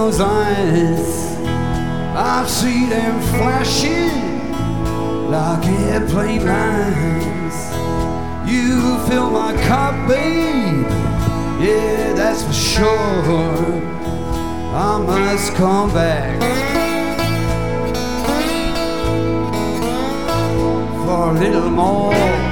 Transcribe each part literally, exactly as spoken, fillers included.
those eyes, I see them flashing like airplane lines. You fill my cup, babe, yeah, that's for sure. I must come back for a little more.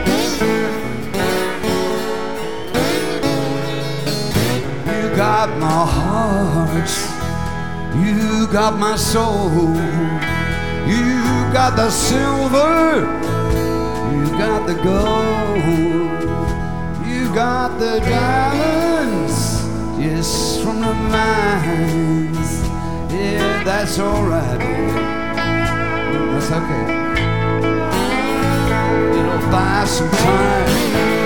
You got my heart, you got my soul, you got the silver, you got the gold, you got the diamonds just from the mines. Yeah, that's alright, that's okay. It'll buy some time.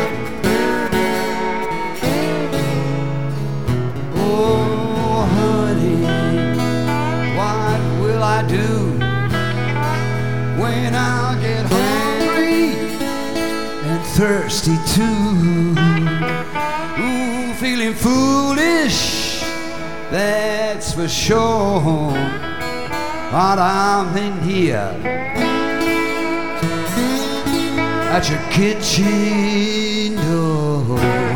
Oh, honey, what will I do when I get hungry and thirsty too? Ooh, feeling foolish, that's for sure. But I'm in here at your kitchen door.